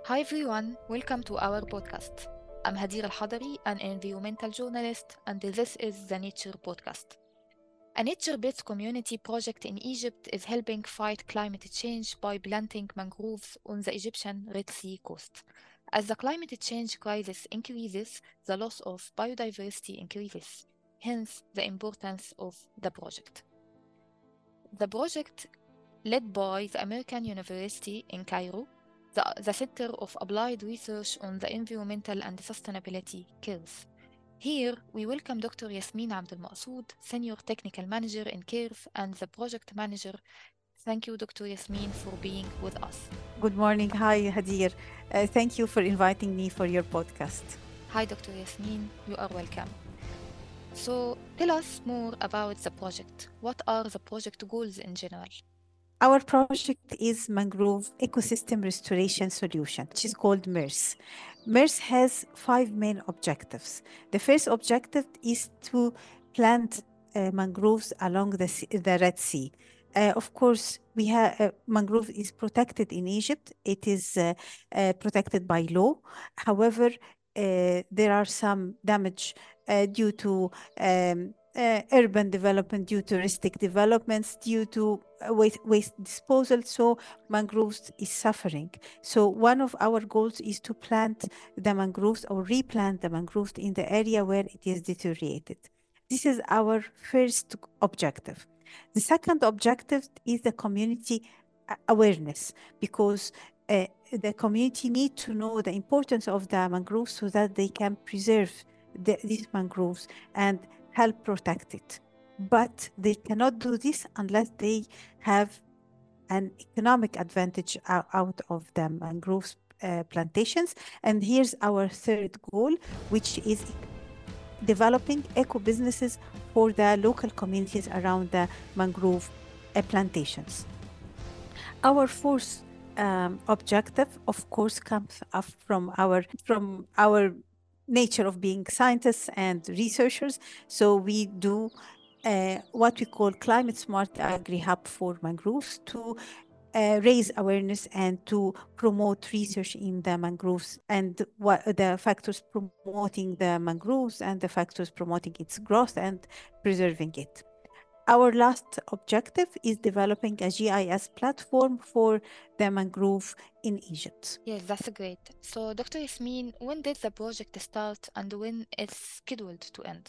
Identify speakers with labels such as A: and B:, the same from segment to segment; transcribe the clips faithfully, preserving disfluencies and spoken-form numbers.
A: Hi everyone, welcome to our podcast. I'm Hadir Al Hadari, an environmental journalist, and this is the Nature Podcast. A nature based community project in Egypt is helping fight climate change by planting mangroves on the Egyptian Red Sea coast. As the climate change crisis increases, the loss of biodiversity increases, hence, the importance of the project. The project, led by the American University in Cairo, the, the Center of Applied Research on the Environmental and Sustainability, CARES. Here, we welcome Doctor Yasmin Abdel Maqsood, Senior Technical Manager in CARES and the Project Manager. Thank you, Doctor Yasmin, for being with us.
B: Good morning. Hi, Hadir. Uh, thank you for inviting me for your podcast.
A: Hi, Doctor Yasmin. You are welcome. So, tell us more about the project. What are the project goals in general?
B: Our project is Mangrove Ecosystem Restoration Solution, which is called MERS. MERS has five main objectives. The first objective is to plant uh, mangroves along the, sea, the Red Sea. Uh, of course, we have uh, mangrove is protected in Egypt. It is uh, uh, protected by law. However, uh, there are some damage uh, due to um, uh, urban development, due to touristic developments, due to uh, waste, waste disposal. So mangroves is suffering. So one of our goals is to plant the mangroves or replant the mangroves in the area where it is deteriorated. This is our first objective. The second objective is the community a- awareness, because uh, the community need to know the importance of the mangroves so that they can preserve the, these mangroves and help protect it. But they cannot do this unless they have an economic advantage ou- out of the mangroves uh, plantations. And here's our third goal, which is developing eco businesses for the local communities around the mangrove uh, plantations. Our fourth um, objective, of course, comes up from our from our nature of being scientists and researchers. So we do uh, what we call climate smart agri hub for mangroves to uh, raise awareness and to promote research in the mangroves and what the factors promoting the mangroves and the factors promoting its growth and preserving it. Our last objective is developing a G I S platform for the mangrove in Egypt.
A: Yes, that's great. So, Doctor Yasmin, when did the project start and when it's scheduled to end?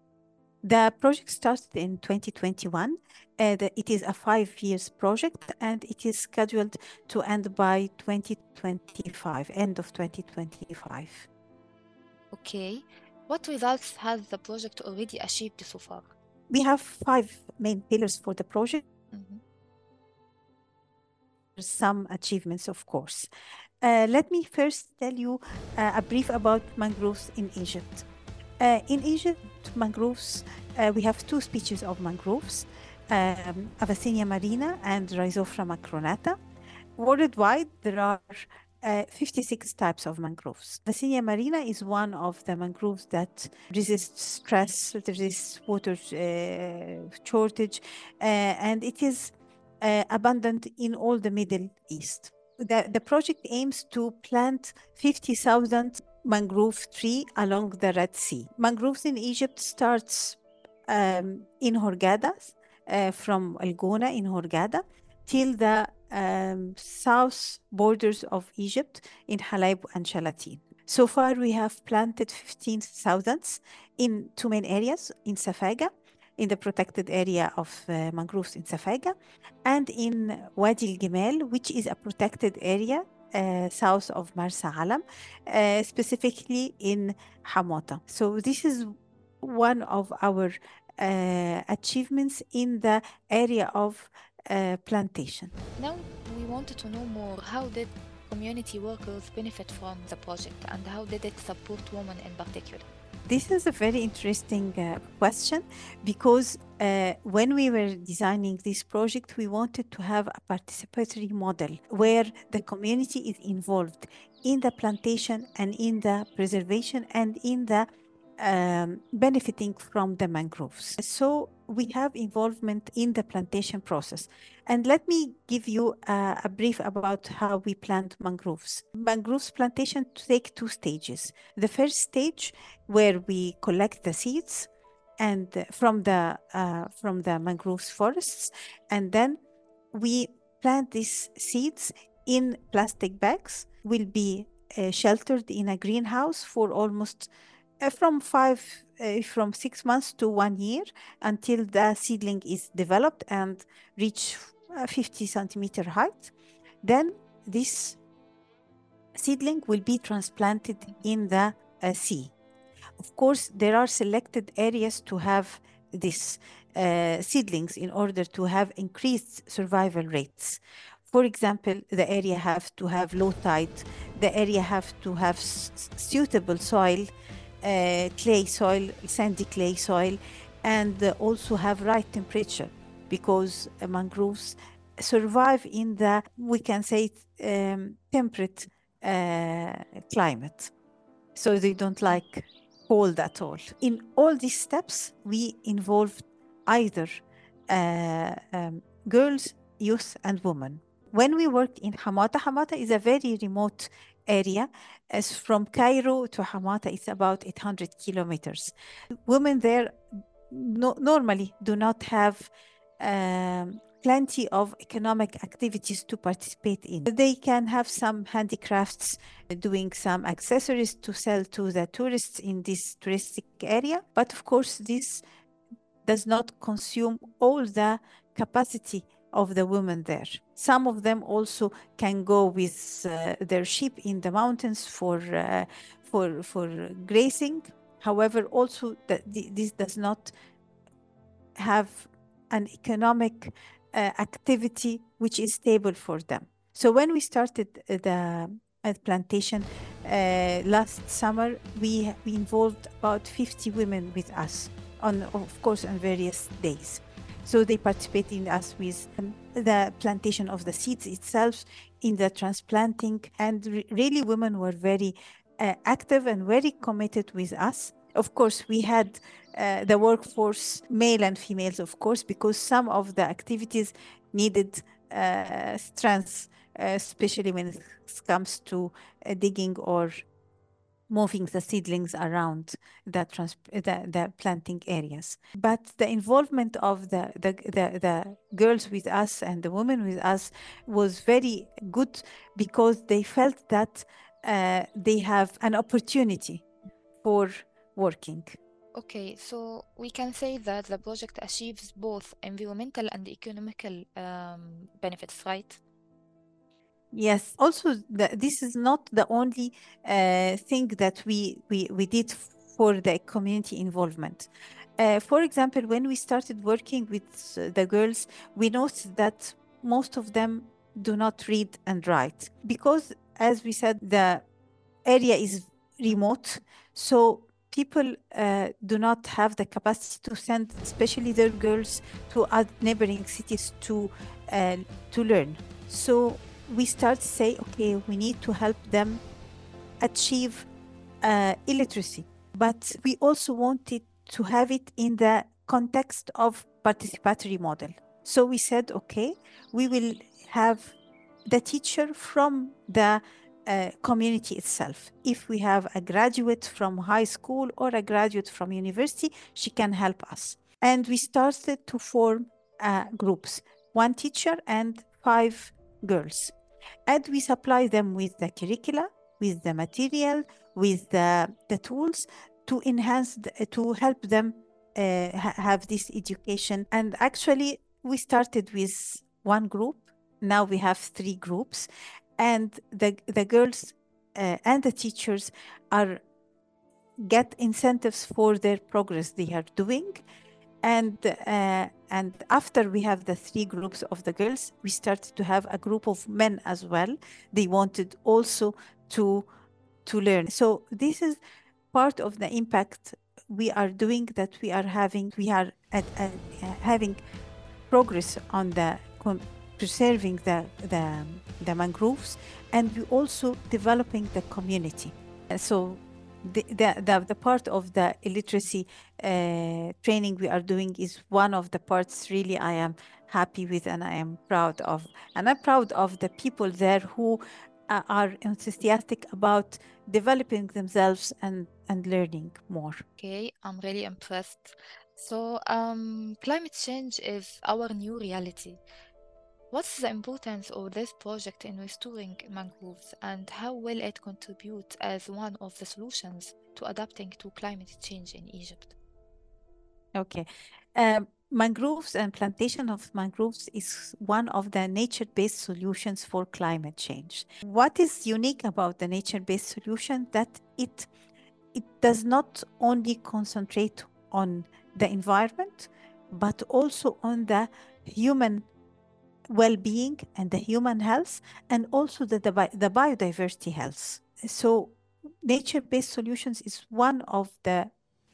B: The project started in twenty twenty-one. Uh, the- it is a five years project and it is scheduled to end by twenty twenty-five, end of twenty twenty-five.
A: Okay. What results has the project already achieved so far?
B: We have five main pillars for the project.
A: Mhm.
B: Some achievements, of course. Uh, let me first tell you uh, a brief about mangroves in Egypt. Uh, in Egypt, mangroves, uh, we have two species of mangroves, um, Avicennia marina and Rhizophrena macronata. Worldwide, there are uh, fifty-six types of mangroves. Avicennia marina is one of the mangroves that resists stress, resists water uh, shortage, uh, and it is uh, abundant in all the Middle East. The, the project aims to plant fifty thousand mangrove tree along the Red Sea. Mangroves in Egypt starts um, in Hurghada, uh, from El Gona in Hurghada, till the um, south borders of Egypt in Halab and Shalatin. So far, we have planted fifteen thousand in two main areas, in Safaga, in the protected area of uh, mangroves in Safaga, and in Wadi Al Gimal, which is a protected area uh, south of Marsa Alam, uh, specifically in Hamota. So this is one of our uh, achievements in the area of uh, plantation.
A: Now, we wanted to know more how did community workers benefit from the project and how did it support women in particular?
B: This is a very interesting uh, question because uh, when we were designing this project, we wanted to have a participatory model where the community is involved in the plantation and in the preservation and in the um, benefiting from the mangroves. So we have involvement in the plantation process. And let me give you a, a brief about how we plant mangroves. Mangroves plantation take two stages. The first stage, where we collect the seeds and uh, from the uh, from the mangroves forests, and then we plant these seeds in plastic bags, will be uh, sheltered in a greenhouse for almost uh, from five uh, from six months to one year, until the seedling is developed and reach uh, fifty centimeter height. Then this seedling will be transplanted in the uh, sea. Of course, there are selected areas to have these uh, seedlings in order to have increased survival rates. For example, the area have to have low tide, the area have to have s- suitable soil, uh, clay soil, sandy clay soil, and uh, also have right temperature, because uh, mangroves survive in the, we can say, um, temperate uh, climate. So they don't like cold at all. In all these steps, we involved either uh, um, girls, youth, and women. When we worked in Hamata, Hamata is a very remote area. As from Cairo to Hamata, it's about eight hundred kilometers. Women there no, normally do not have um, plenty of economic activities to participate in. They can have some handicrafts, doing some accessories to sell to the tourists in this touristic area. But of course, this does not consume all the capacity of the women there. Some of them also can go with uh, their sheep in the mountains for uh, for for grazing. However, also that this does not have an economic uh, activity which is stable for them. So when we started uh, the uh, plantation uh, last summer, we, we involved about fifty women with us, on of course on various days. So they participate in us with um, the plantation of the seeds itself, in the transplanting, and re- really women were very uh, active and very committed with us. Of course, we had uh, the workforce, male and females, of course, because some of the activities needed uh, strength, uh, especially when it comes to uh, digging or moving the seedlings around the, trans- the, the planting areas. But the involvement of the, the, the, the girls with us and the women with us was very good, because they felt that uh, they have an opportunity for working.
A: Okay, so we can say that the project achieves both environmental and economical um, benefits, right?
B: Yes. Also, the, this is not the only uh, thing that we, we, we did for the community involvement. Uh, for example, when we started working with uh, the girls, we noticed that most of them do not read and write, because, as we said, the area is remote. So people uh, do not have the capacity to send, especially their girls, to other neighboring cities to uh, to learn. So we start to say, okay, we need to help them achieve uh, illiteracy, but we also wanted to have it in the context of participatory model. So we said, okay, we will have the teacher from the uh, community itself. If we have a graduate from high school or a graduate from university, she can help us. And we started to form uh, groups, one teacher and five girls. And we supply them with the curricula, with the material, with the, the tools to enhance, the, to help them uh, ha- have this education. And actually, we started with one group. Now we have three groups, and the, the girls uh, and the teachers are get incentives for their progress they are doing. And uh, and after we have the three groups of the girls, we started to have a group of men as well. They wanted also to to learn. So this is part of the impact we are doing, that we are having. We are at, uh, having progress on the con- preserving the, the the mangroves, and we also developing the community. Uh, So the, the, the, the part of the illiteracy uh, training we are doing is one of the parts really I am happy with and I am proud of. And I'm proud of the people there who uh, are enthusiastic about developing themselves and, and learning more.
A: Okay, I'm really impressed. So, um, climate change is our new reality. What's the importance of this project in restoring mangroves, and how will it contribute as one of the solutions to adapting to climate change in Egypt?
B: Okay. Um, mangroves and plantation of mangroves is one of the nature-based solutions for climate change. What is unique about the nature-based solution that it it does not only concentrate on the environment, but also on the human well-being and the human health, and also the, the, bi- the biodiversity health. So nature-based solutions is one of the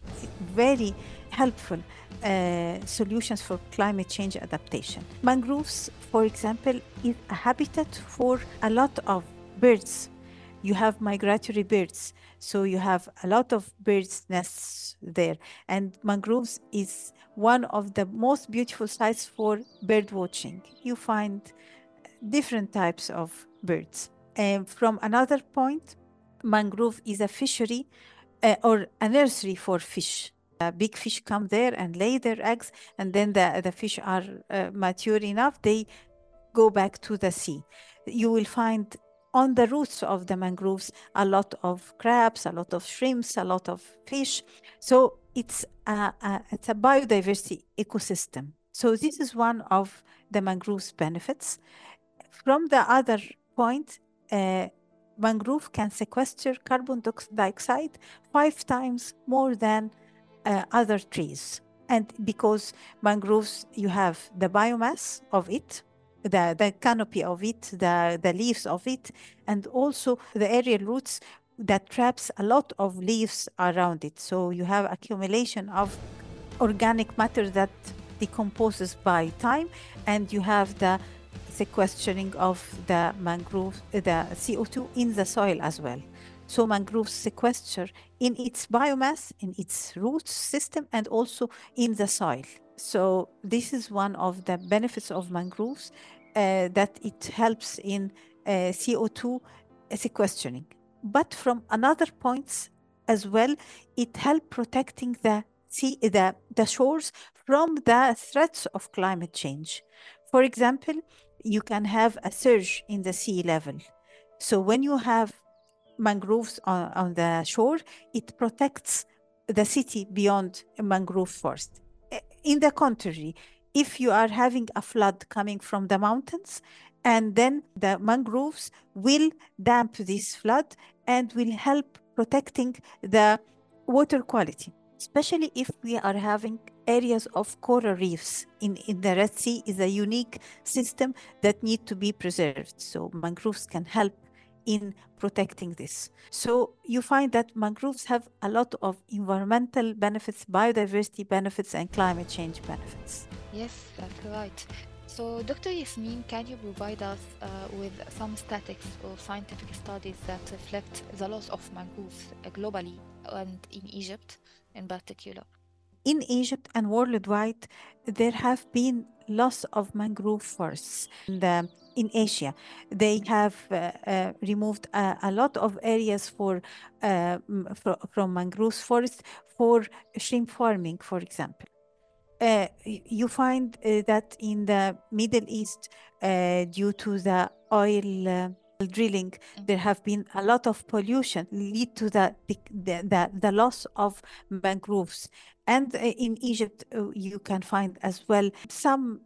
B: very helpful uh, solutions for climate change adaptation. Mangroves, for example, is a habitat for a lot of birds. You have migratory birds, so you have a lot of birds' nests there. And mangroves is one of the most beautiful sites for bird watching. You find different types of birds. And from another point, mangrove is a fishery uh, or a nursery for fish. Uh, big fish come there and lay their eggs, and then the, the fish are uh, mature enough, they go back to the sea. You will find on the roots of the mangroves a lot of crabs, a lot of shrimps, a lot of fish. So it's a, a, it's a biodiversity ecosystem. So this is one of the mangroves benefits. From the other point, uh, mangrove can sequester carbon dioxide five times more than uh, other trees. And because mangroves, you have the biomass of it, the, the canopy of it, the, the leaves of it, and also the aerial roots that traps a lot of leaves around it. So you have accumulation of organic matter that decomposes by time, and you have the sequestering of the mangrove, the C O two in the soil as well. So mangroves sequester in its biomass, in its root system, and also in the soil. So this is one of the benefits of mangroves, uh, that it helps in uh, C O two sequestering. But from another points as well, it helps protecting the sea, the, the shores from the threats of climate change. For example, you can have a surge in the sea level. So when you have mangroves on, on the shore, it protects the city beyond a mangrove forest. In the contrary, if you are having a flood coming from the mountains, and then the mangroves will damp this flood and will help protecting the water quality, especially if we are having areas of coral reefs in, in the Red Sea is a unique system that need to be preserved. So mangroves can help in protecting this. So you find that mangroves have a lot of environmental benefits, biodiversity benefits, and climate change benefits.
A: Yes, that's right. So, Doctor Yasmin, can you provide us uh, with some statistics or scientific studies that reflect the loss of mangroves uh, globally and in Egypt in particular?
B: In Egypt and worldwide, there have been loss of mangrove forests. And, um, in Asia, they have uh, uh, removed a, a lot of areas for, uh, m- fro- from mangrove forests for shrimp farming, for example. Uh, y- you find uh, that in the Middle East, uh, due to the oil uh, drilling, there have been a lot of pollution lead to the the, the, the loss of mangroves. And uh, in Egypt, uh, you can find as well some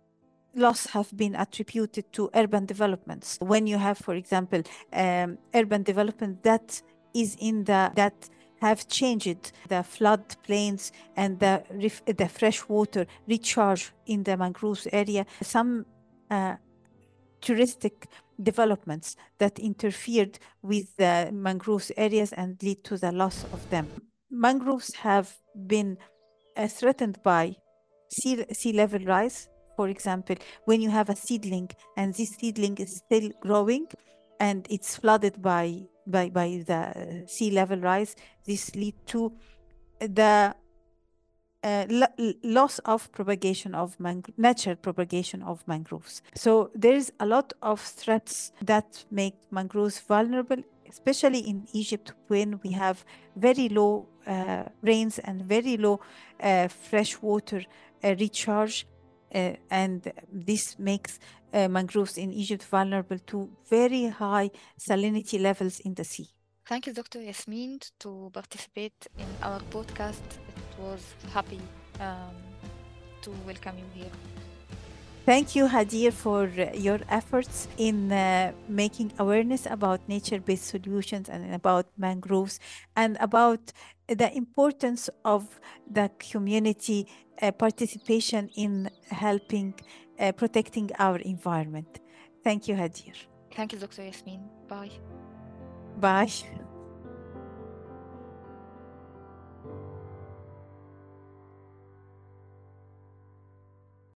B: loss have been attributed to urban developments. When you have, for example, um, urban development that is in the that have changed the flood plains and the ref- the fresh water recharge in the mangroves area. Some uh, touristic developments that interfered with the mangroves areas and lead to the loss of them. Mangroves have been uh, threatened by sea, sea level rise. For example, when you have a seedling and this seedling is still growing, and it's flooded by, by, by the sea level rise, this lead to the uh, lo- loss of propagation of mang- natural propagation of mangroves. So there is a lot of threats that make mangroves vulnerable, especially in Egypt when we have very low uh, rains and very low uh, fresh water uh, recharge. Uh, and this makes uh, mangroves in Egypt vulnerable to very high salinity levels in the sea.
A: Thank you, Doctor Yasmin, to participate in our podcast. It was happy um, to welcome you here.
B: Thank you, Hadir, for uh, your efforts in uh, making awareness about nature-based solutions and about mangroves and about the importance of the community uh, participation in helping uh, protecting our environment. Thank you, Hadir.
A: Thank you, Doctor Yasmin. Bye.
B: Bye.